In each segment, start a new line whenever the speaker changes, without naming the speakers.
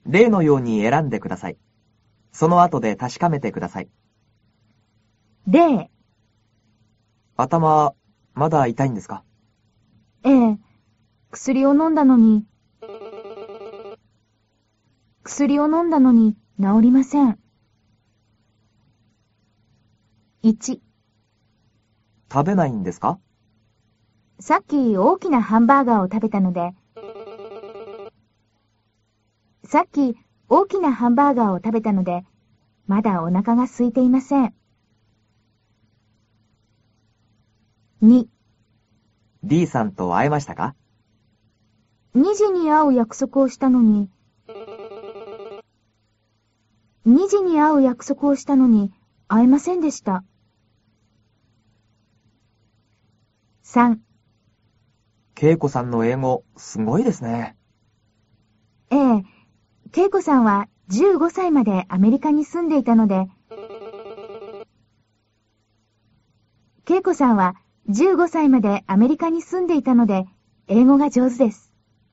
例のように選んでください。その後で確かめてください。
例。
頭、まだ痛いんですか？
ええ、薬を飲んだのに治りません。1、
食べないんですか？
さっき大きなハンバーガーを食べたので、まだお腹が空いていません。2、
D さんと会えましたか
2時に会う約束をしたのに会えませんでした。3、
恵子さんの英語、すごいですね。
ええ、恵子さんは15歳までアメリカに住んでいたので、英語が上手です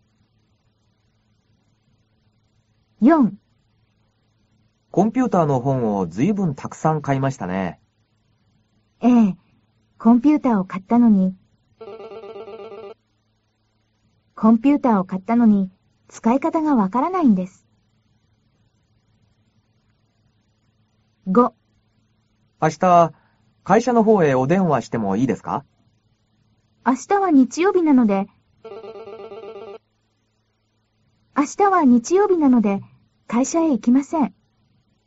。4、
コンピューターの本を随分たくさん買いましたね。
ええ、コンピューターを買ったのに使い方がわからないんです。5、
明日、会社の方へお電話してもいいですか？
明日は日曜日なので会社へ行きません。